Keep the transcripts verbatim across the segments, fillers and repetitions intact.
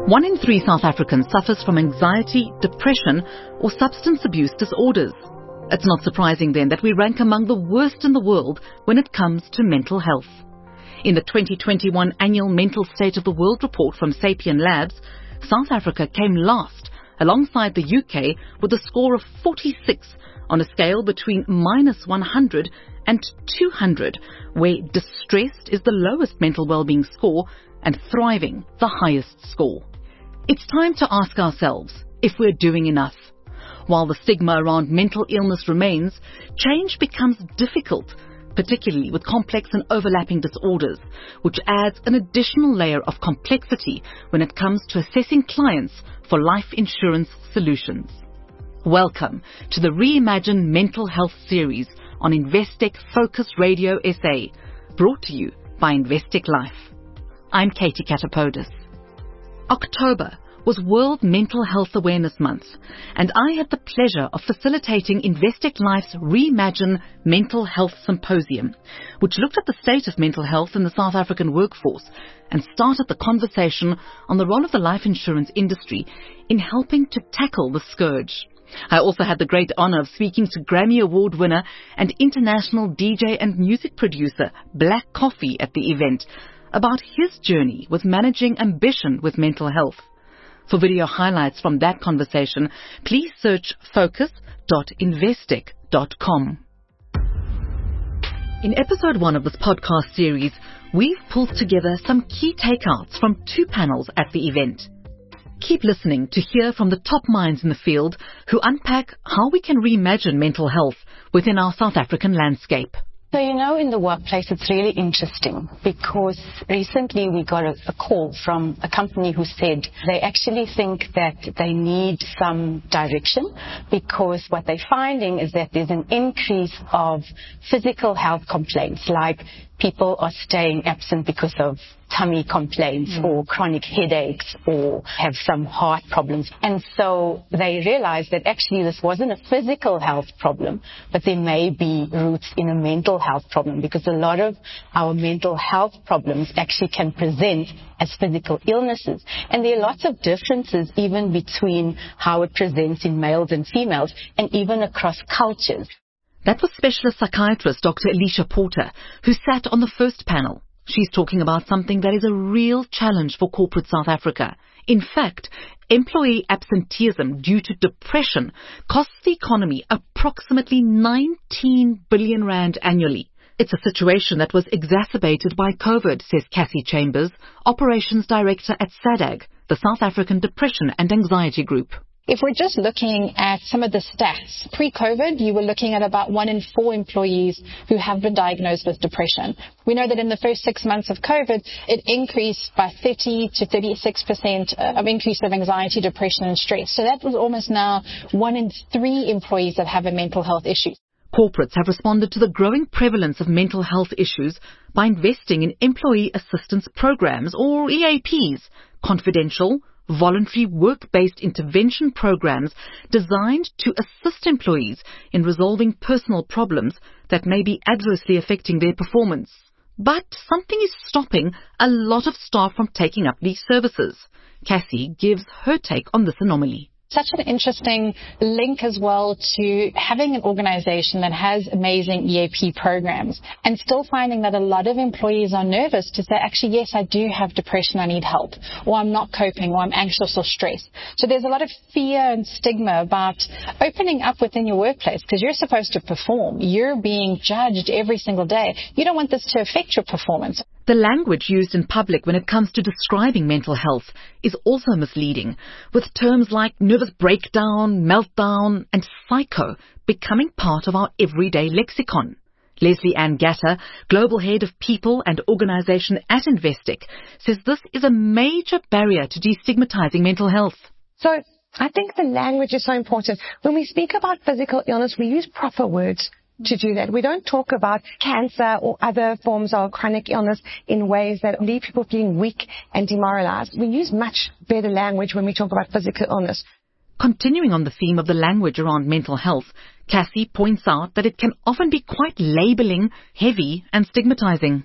One in three South Africans suffers from anxiety, depression, or substance abuse disorders. It's not surprising then that we rank among the worst in the world when it comes to mental health. In the twenty twenty-one annual Mental State of the World report from Sapien Labs, South Africa came last, alongside the U K, with a score of forty-six on a scale between minus one hundred and two hundred, where distressed is the lowest mental well-being score and thriving the highest score. It's time to ask ourselves if we're doing enough. While the stigma around mental illness remains, change becomes difficult, particularly with complex and overlapping disorders, which adds an additional layer of complexity when it comes to assessing clients for life insurance solutions. Welcome to the Reimagine Mental Health series on Investec Focus Radio S A, brought to you by Investec Life. I'm Katie Katapodis. October was World Mental Health Awareness Month, and I had the pleasure of facilitating Investec Life's Reimagine Mental Health Symposium, which looked at the state of mental health in the South African workforce and started the conversation on the role of the life insurance industry in helping to tackle the scourge. I also had the great honor of speaking to Grammy Award winner and international D J and music producer Black Coffee at the event about his journey with managing ambition with mental health. For video highlights from that conversation, please search focus dot investec dot com. In episode one of this podcast series, we've pulled together some key takeouts from two panels at the event. Keep listening to hear from the top minds in the field who unpack how we can reimagine mental health within our South African landscape. So, you know, in the workplace, it's really interesting because recently we got a, a call from a company who said they actually think that they need some direction because what they're finding is that there's an increase of physical health complaints, like people are staying absent because of tummy complaints mm. or chronic headaches or have some heart problems. And so they realized that actually this wasn't a physical health problem, but there may be roots in a mental health problem because a lot of our mental health problems actually can present as physical illnesses. And there are lots of differences even between how it presents in males and females and even across cultures. That was specialist psychiatrist Doctor Alicia Porter, who sat on the first panel. She's talking about something that is a real challenge for corporate South Africa. In fact, employee absenteeism due to depression costs the economy approximately nineteen billion rand annually. It's a situation that was exacerbated by COVID, says Cassie Chambers, Operations Director at SADAG, the South African Depression and Anxiety Group. If we're just looking at some of the stats, pre-COVID, you were looking at about one in four employees who have been diagnosed with depression. We know that in the first six months of COVID, it increased by thirty to thirty-six percent of increase of anxiety, depression, and stress. So that was almost now one in three employees that have a mental health issue. Corporates have responded to the growing prevalence of mental health issues by investing in employee assistance programs, or E A Ps, confidential, voluntary work-based intervention programs designed to assist employees in resolving personal problems that may be adversely affecting their performance. But something is stopping a lot of staff from taking up these services. Cassie gives her take on this anomaly. Such an interesting link as well to having an organization that has amazing E A P programs and still finding that a lot of employees are nervous to say, actually, yes, I do have depression, I need help, or I'm not coping, or I'm anxious or stressed. So there's a lot of fear and stigma about opening up within your workplace because you're supposed to perform. You're being judged every single day. You don't want this to affect your performance. The language used in public when it comes to describing mental health is also misleading, with terms like nervous breakdown, meltdown, and psycho becoming part of our everyday lexicon. Leslie Ann Gatter, Global Head of People and Organization at Investec, says this is a major barrier to destigmatizing mental health. So I think the language is so important. When we speak about physical illness, we use proper words to do that. We don't talk about cancer or other forms of chronic illness in ways that leave people feeling weak and demoralized. We use much better language when we talk about physical illness. Continuing on the theme of the language around mental health, Cassie points out that it can often be quite labeling, heavy and stigmatizing.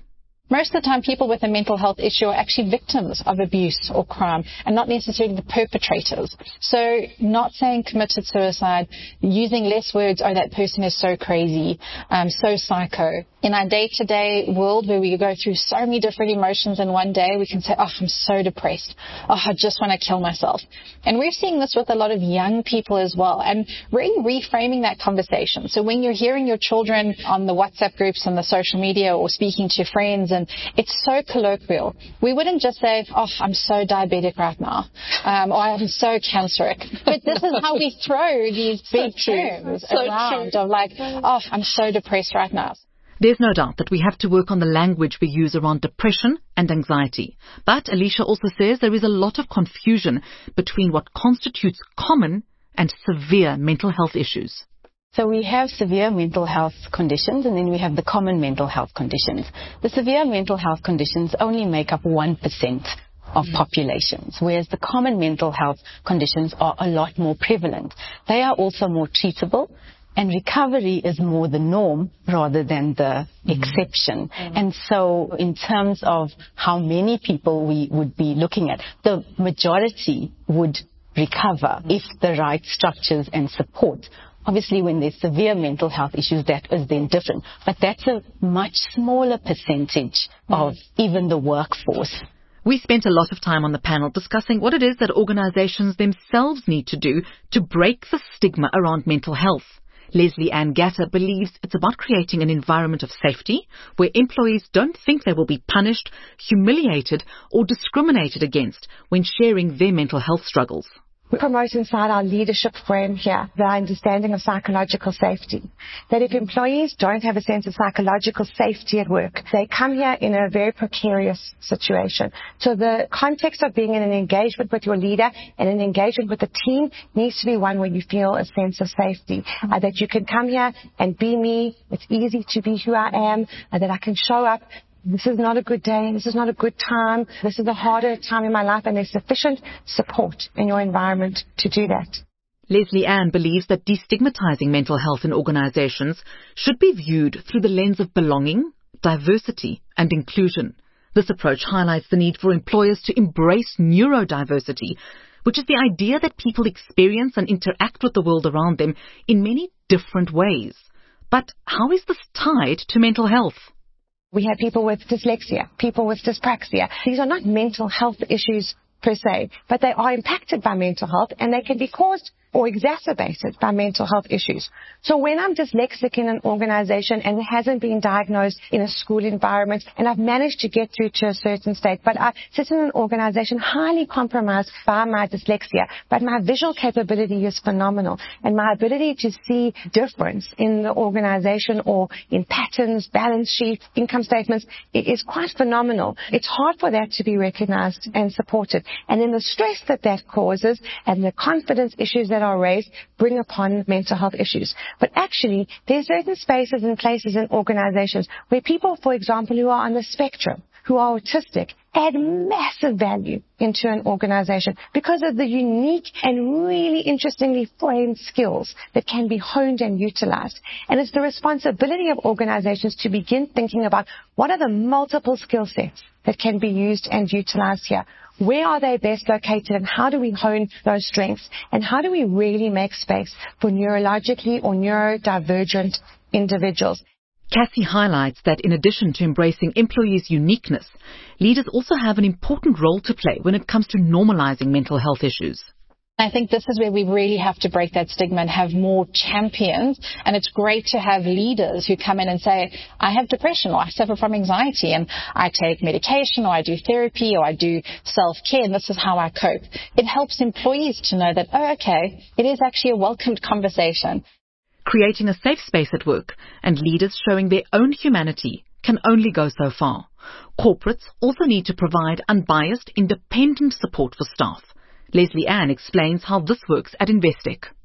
Most of the time, people with a mental health issue are actually victims of abuse or crime and not necessarily the perpetrators. So not saying committed suicide, using less words, oh, that person is so crazy, um, so psycho. In our day-to-day world where we go through so many different emotions in one day, we can say, oh, I'm so depressed. Oh, I just want to kill myself. And we're seeing this with a lot of young people as well, and really reframing that conversation. So when you're hearing your children on the WhatsApp groups and the social media or speaking to friends, and it's so colloquial, we wouldn't just say, oh, I'm so diabetic right now, um, or I'm so canceric. But this is how we throw these big so terms so around true. Of like, oh, I'm so depressed right now. There's no doubt that we have to work on the language we use around depression and anxiety. But Alicia also says there is a lot of confusion between what constitutes common and severe mental health issues. So we have severe mental health conditions, and then we have the common mental health conditions. The severe mental health conditions only make up one percent of populations, whereas the common mental health conditions are a lot more prevalent. They are also more treatable, and recovery is more the norm rather than the mm-hmm. exception. Mm-hmm. And so in terms of how many people we would be looking at, the majority would recover if the right structures and support. Obviously, when there's severe mental health issues, that is then different. But that's a much smaller percentage mm-hmm. of even the workforce. We spent a lot of time on the panel discussing what it is that organizations themselves need to do to break the stigma around mental health. Lesley-Ann Gatter believes it's about creating an environment of safety where employees don't think they will be punished, humiliated, or discriminated against when sharing their mental health struggles. We promote inside our leadership frame here the understanding of psychological safety. That if employees don't have a sense of psychological safety at work, they come here in a very precarious situation. So the context of being in an engagement with your leader and an engagement with the team needs to be one where you feel a sense of safety. Uh, that you can come here and be me. It's easy to be who I am. Uh, that I can show up. This is not a good day, this is not a good time, this is a harder time in my life, and there's sufficient support in your environment to do that. Lesley-Ann believes that destigmatizing mental health in organizations should be viewed through the lens of belonging, diversity, and inclusion. This approach highlights the need for employers to embrace neurodiversity, which is the idea that people experience and interact with the world around them in many different ways. But how is this tied to mental health? We have people with dyslexia, people with dyspraxia. These are not mental health issues per se, but they are impacted by mental health, and they can be caused or exacerbated by mental health issues. So when I'm dyslexic in an organization and it hasn't been diagnosed in a school environment, and I've managed to get through to a certain state, but I sit in an organization highly compromised by my dyslexia, but my visual capability is phenomenal, and my ability to see difference in the organization or in patterns, balance sheets, income statements is quite phenomenal. It's hard for that to be recognized and supported. And then the stress that that causes and the confidence issues that are raised bring upon mental health issues. But actually, there's certain spaces and places in organizations where people, for example, who are on the spectrum, who are autistic, add massive value into an organization because of the unique and really interestingly framed skills that can be honed and utilized. And it's the responsibility of organizations to begin thinking about what are the multiple skill sets that can be used and utilized here. Where are they best located, and how do we hone those strengths? And how do we really make space for neurologically or neurodivergent individuals? Cassie highlights that in addition to embracing employees' uniqueness, leaders also have an important role to play when it comes to normalizing mental health issues. I think this is where we really have to break that stigma and have more champions. And it's great to have leaders who come in and say, I have depression, or I suffer from anxiety, and I take medication, or I do therapy, or I do self-care, and this is how I cope. It helps employees to know that, oh, okay, it is actually a welcomed conversation. Creating a safe space at work and leaders showing their own humanity can only go so far. Corporates also need to provide unbiased, independent support for staff. Lesley-Ann explains how this works at Investec.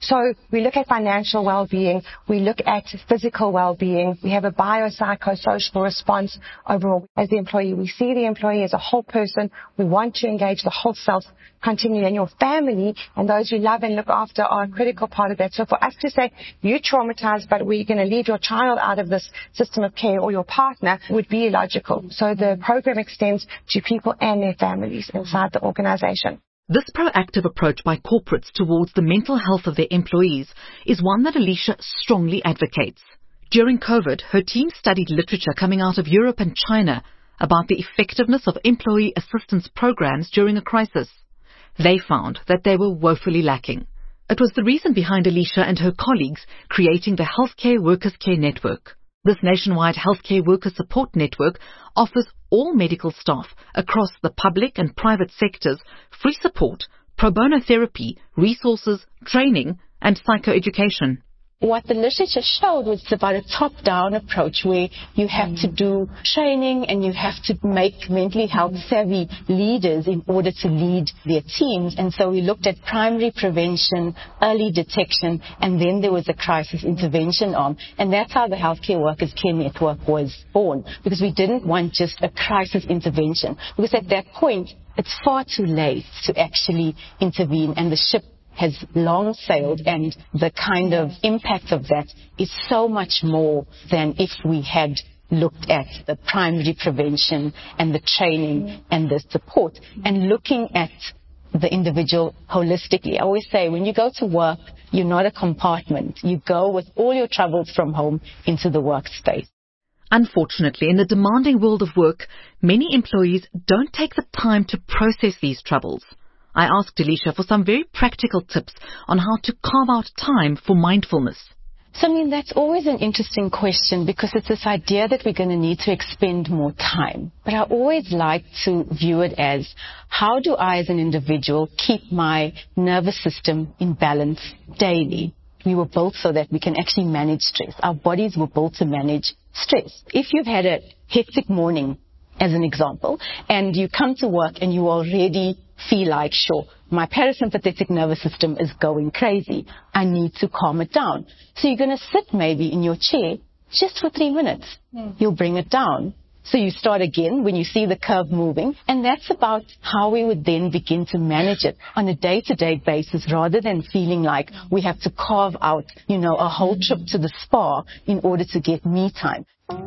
So we look at financial well-being, we look at physical well-being, we have a biopsychosocial response overall. As the employee, we see the employee as a whole person, we want to engage the whole self continually, and your family and those you love and look after are a critical part of that. So for us to say, you're traumatized, but we're going to leave your child out of this system of care or your partner would be illogical. So the program extends to people and their families inside the organization. This proactive approach by corporates towards the mental health of their employees is one that Alicia strongly advocates. During COVID, her team studied literature coming out of Europe and China about the effectiveness of employee assistance programs during a crisis. They found that they were woefully lacking. It was the reason behind Alicia and her colleagues creating the Healthcare Workers Care Network. This nationwide healthcare worker support network offers all medical staff across the public and private sectors free support, pro bono therapy, resources, training, and psychoeducation. What the literature showed was about a top-down approach where you have to do training and you have to make mentally health savvy leaders in order to lead their teams. And so we looked at primary prevention, early detection, and then there was a crisis intervention arm. And that's how the Healthcare Workers Care Network was born, because we didn't want just a crisis intervention. Because at that point, it's far too late to actually intervene, and the ship has long sailed, and the kind of impact of that is so much more than if we had looked at the primary prevention and the training and the support and looking at the individual holistically. I always say, when you go to work, you're not a compartment. You go with all your troubles from home into the workspace. Unfortunately, in the demanding world of work, many employees don't take the time to process these troubles. I asked Alicia for some very practical tips on how to carve out time for mindfulness. So, I mean, that's always an interesting question, because it's this idea that we're going to need to expend more time. But I always like to view it as, how do I as an individual keep my nervous system in balance daily? We were built so that we can actually manage stress. Our bodies were built to manage stress. If you've had a hectic morning, as an example, and you come to work and you already feel like, sure, my parasympathetic nervous system is going crazy, I need to calm it down. So you're going to sit maybe in your chair just for three minutes. Mm. You'll bring it down. So you start again when you see the curve moving, and that's about how we would then begin to manage it on a day-to-day basis, rather than feeling like we have to carve out, you know, a whole trip to the spa in order to get me time.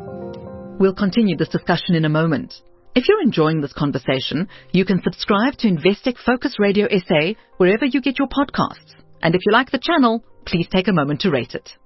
We'll continue this discussion in a moment. If you're enjoying this conversation, you can subscribe to Investec Focus Radio S A wherever you get your podcasts. And if you like the channel, please take a moment to rate it.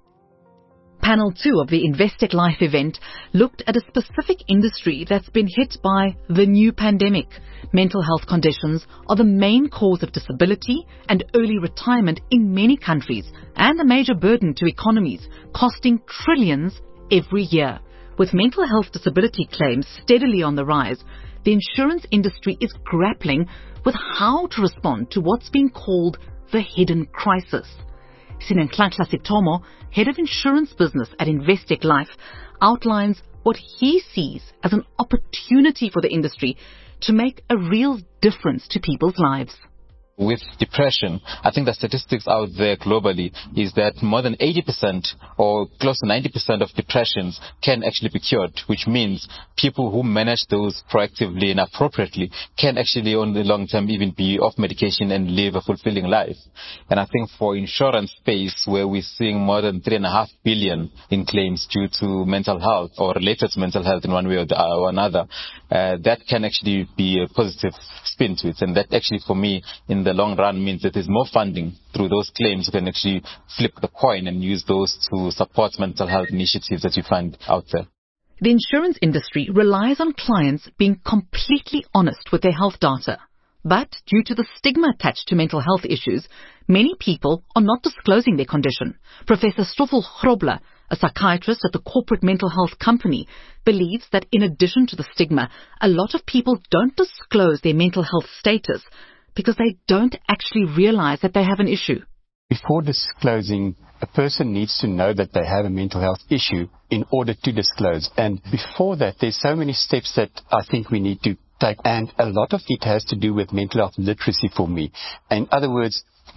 Panel two of the Investec Life event looked at a specific industry that's been hit by the new pandemic. Mental health conditions are the main cause of disability and early retirement in many countries, and a major burden to economies, costing trillions every year. With mental health disability claims steadily on the rise, the insurance industry is grappling with how to respond to what's being called the hidden crisis. Sinenhlanhla Setomo, head of insurance business at Investec Life, outlines what he sees as an opportunity for the industry to make a real difference to people's lives. With depression, I think the statistics out there globally is that more than eighty percent or close to ninety percent of depressions can actually be cured, which means people who manage those proactively and appropriately can actually on the long term even be off medication and live a fulfilling life. And I think for insurance space, where we're seeing more than three and a half billion in claims due to mental health or related to mental health in one way or, the, or another, uh, that can actually be a positive spin to it. And that actually for me in the long run means that there's more funding through those claims. You can actually flip the coin and use those to support mental health initiatives that you find out there. The insurance industry relies on clients being completely honest with their health data. But due to the stigma attached to mental health issues, many people are not disclosing their condition. Professor Stoffel Grobler, a psychiatrist at the corporate mental health company, believes that in addition to the stigma, a lot of people don't disclose their mental health status because they don't actually realize that they have an issue. Before disclosing, a person needs to know that they have a mental health issue in order to disclose. And before that, there's so many steps that I think we need to take. And a lot of it has to do with mental health literacy for me. In other words,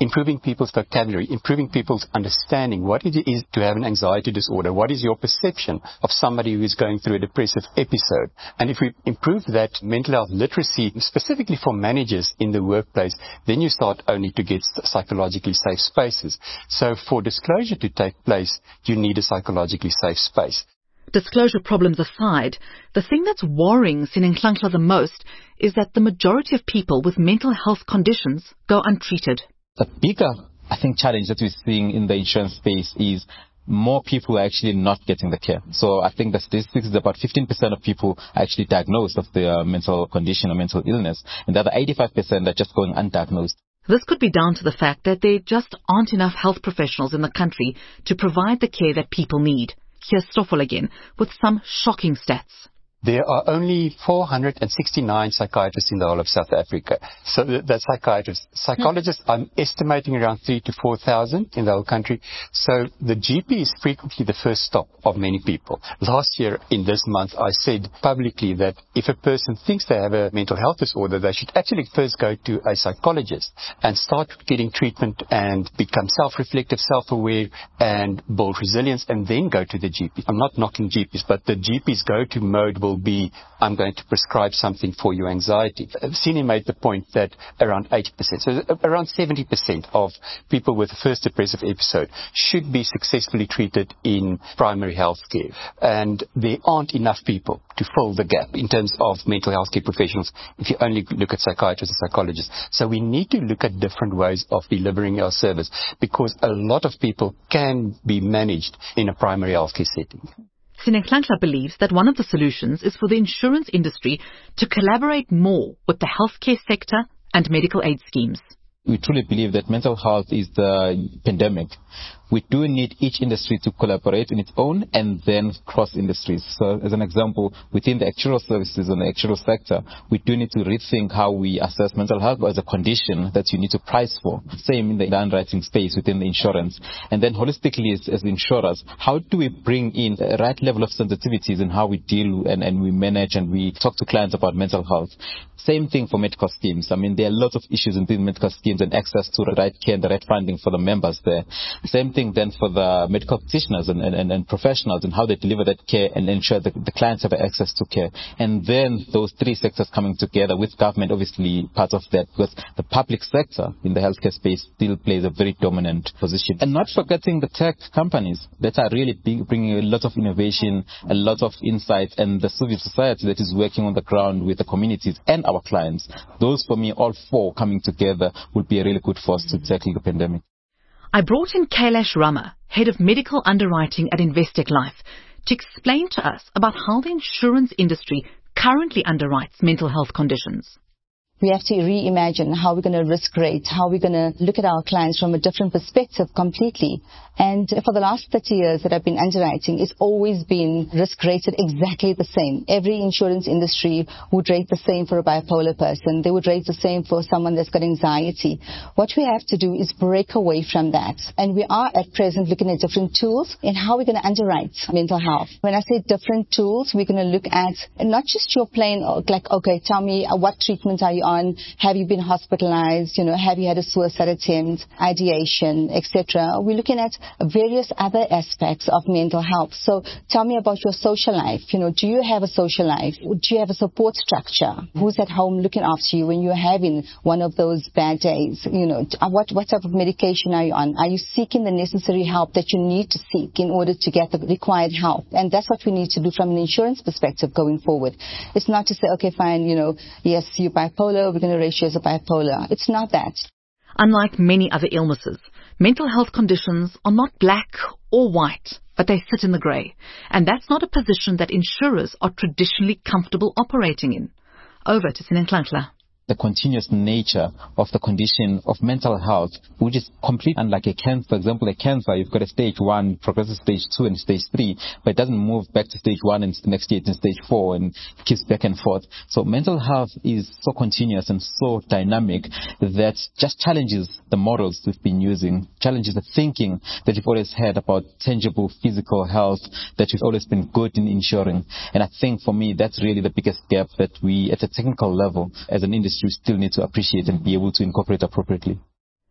improving people's vocabulary, improving people's understanding what it is to have an anxiety disorder, what is your perception of somebody who is going through a depressive episode. And if we improve that mental health literacy, specifically for managers in the workplace, then you start only to get psychologically safe spaces. So for disclosure to take place, you need a psychologically safe space. Disclosure problems aside, the thing that's worrying Sinenhlanhla the most is that the majority of people with mental health conditions go untreated. The bigger, I think, challenge that we're seeing in the insurance space is more people are actually not getting the care. So I think the statistics is about fifteen percent of people are actually diagnosed of their mental condition or mental illness, and the other eighty-five percent are just going undiagnosed. This could be down to the fact that there just aren't enough health professionals in the country to provide the care that people need. Here's Stoffel again with some shocking stats. There are only four hundred sixty-nine psychiatrists in the whole of South Africa. So that's psychiatrists. Psychologists, I'm estimating around three to four thousand in the whole country. So the G P is frequently the first stop of many people. Last year in this month, I said publicly that if a person thinks they have a mental health disorder, they should actually first go to a psychologist and start getting treatment and become self-reflective, self-aware, and build resilience, and then go to the G P. I'm not knocking G Ps, but the G P's go-to mode will be, I'm going to prescribe something for your anxiety. Sini made the point that around eighty percent, so around seventy percent of people with a first depressive episode should be successfully treated in primary health care. And there aren't enough people to fill the gap in terms of mental health care professionals if you only look at psychiatrists and psychologists. So we need to look at different ways of delivering our service, because a lot of people can be managed in a primary health care setting. Sinenhlanhla believes that one of the solutions is for the insurance industry to collaborate more with the healthcare sector and medical aid schemes. We truly believe that mental health is the pandemic. We do need each industry to collaborate in its own and then cross industries. So as an example, within the actuarial services and the actuarial sector, we do need to rethink how we assess mental health as a condition that you need to price for. Same in the underwriting space within the insurance. And then holistically as, as insurers, how do we bring in the right level of sensitivities in how we deal and, and we manage and we talk to clients about mental health. Same thing for medical schemes. I mean, there are lots of issues in these medical schemes and access to the right care and the right funding for the members there. Same thing then for the medical practitioners and, and, and professionals and how they deliver that care and ensure that the clients have access to care. And then those three sectors coming together with government, obviously part of that, because the public sector in the healthcare space still plays a very dominant position. And not forgetting the tech companies that are really big, bringing a lot of innovation, a lot of insight, and the civil society that is working on the ground with the communities and our clients. Those, for me, all four coming together would be a really good force to tackle the pandemic. I brought in Kailash Rama, Head of Medical Underwriting at Investec Life, to explain to us about how the insurance industry currently underwrites mental health conditions. We have to reimagine how we're going to risk rate, how we're going to look at our clients from a different perspective completely. And for the last thirty years that I've been underwriting, it's always been risk rated exactly the same. Every insurance industry would rate the same for a bipolar person. They would rate the same for someone that's got anxiety. What we have to do is break away from that. And we are at present looking at different tools in how we're going to underwrite mental health. When I say different tools, we're going to look at not just your plain, like, okay, tell me uh, what treatment are you on? On, have you been hospitalized, you know, have you had a suicide attempt, ideation, et cetera. We're looking at various other aspects of mental health. So tell me about your social life. You know, do you have a social life? Do you have a support structure? Who's at home looking after you when you're having one of those bad days? You know, what, what type of medication are you on? Are you seeking the necessary help that you need to seek in order to get the required help? And that's what we need to do from an insurance perspective going forward. It's not to say, okay, fine, you know, yes, you're bipolar, we're going to rate you as a bipolar. It's not that. Unlike many other illnesses, mental health conditions are not black or white, but they sit in the grey. And that's not a position that insurers are traditionally comfortable operating in. Over to Sinenhlanhla. The continuous nature of the condition of mental health, which is complete unlike a cancer. For example, a cancer, you've got a stage one, progressive stage two, and stage three, but it doesn't move back to stage one and next year it's in stage four and keeps back and forth. So mental health is so continuous and so dynamic that just challenges the models we've been using, challenges the thinking that we've always had about tangible physical health that we've always been good in ensuring. And I think for me, that's really the biggest gap that we, at a technical level, as an industry, we still need to appreciate and be able to incorporate appropriately.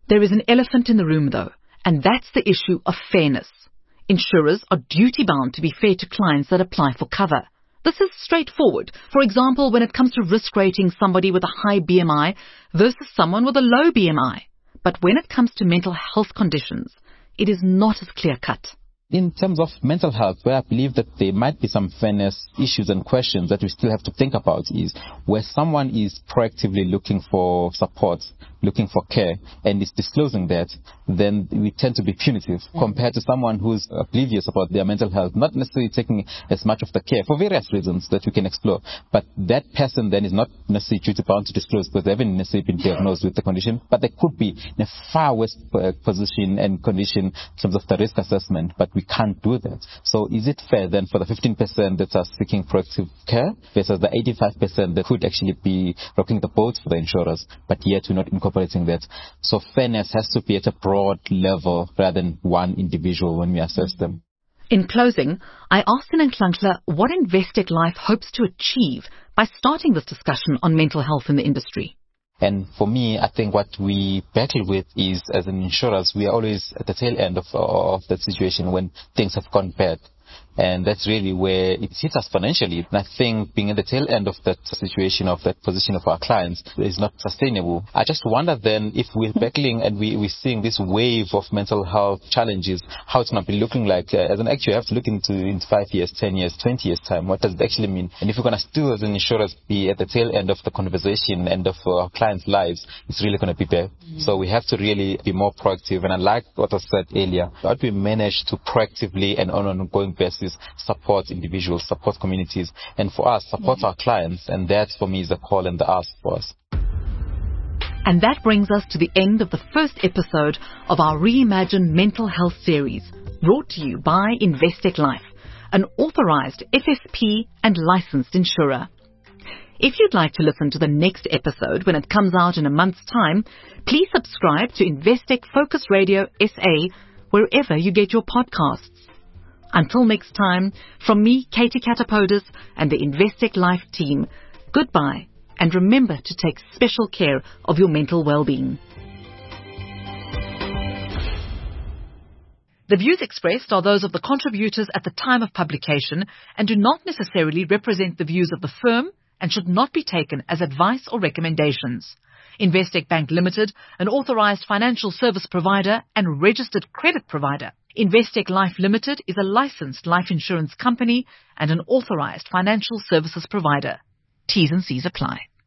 There is an elephant in the room though, and that's the issue of fairness. Insurers are duty-bound to be fair to clients that apply for cover. This is straightforward. For example, when it comes to risk rating somebody with a high B M I versus someone with a low B M I. But when it comes to mental health conditions, it is not as clear-cut. In terms of mental health, where I believe that there might be some fairness issues and questions that we still have to think about is where someone is proactively looking for support, looking for care, and is disclosing that, then we tend to be punitive mm-hmm. compared to someone who's oblivious about their mental health, not necessarily taking as much of the care for various reasons that we can explore. But that person then is not necessarily duty-bound to disclose because they haven't necessarily been diagnosed with the condition, but they could be in a far worse position and condition in terms of the risk assessment, but we can't do that. So is it fair then for the fifteen percent that are seeking proactive care versus the eighty-five percent that could actually be rocking the boat for the insurers, but yet we're not incorporating that? So fairness has to be at a broad level rather than one individual when we assess them. In closing, I asked Nhlanhla what Investec Life hopes to achieve by starting this discussion on mental health in the industry. And for me, I think what we battle with is, as an insurers, we are always at the tail end of, of that situation when things have gone bad. And that's really where it hits us financially. And I think being at the tail end of that situation, of that position of our clients, is not sustainable. I just wonder then if we're battling and we, we're seeing this wave of mental health challenges, how it's not be looking like. Uh, as an actuary, you have to look into, into five years, ten years, twenty years time. What does it actually mean? And if we're going to still, as an insurers, be at the tail end of the conversation and of uh, our clients' lives, it's really going to be bad. Mm-hmm. So we have to really be more proactive. And I like what I said earlier, how do we manage to proactively and on an ongoing basis support individuals, support communities, and for us, support mm-hmm. our clients. And that, for me, is the call and the ask for us. And that brings us to the end of the first episode of our Reimagine Mental Health series, brought to you by Investec Life, an authorized F S P and licensed insurer. If you'd like to listen to the next episode when it comes out in a month's time, please subscribe to Investec Focus Radio S A wherever you get your podcasts. Until next time, from me, Katie Catapodis, and the Investec Life team, goodbye, and remember to take special care of your mental well-being. The views expressed are those of the contributors at the time of publication and do not necessarily represent the views of the firm and should not be taken as advice or recommendations. Investec Bank Limited, an authorized financial service provider and registered credit provider. Investec Life Limited is a licensed life insurance company and an authorized financial services provider. T's and C's apply.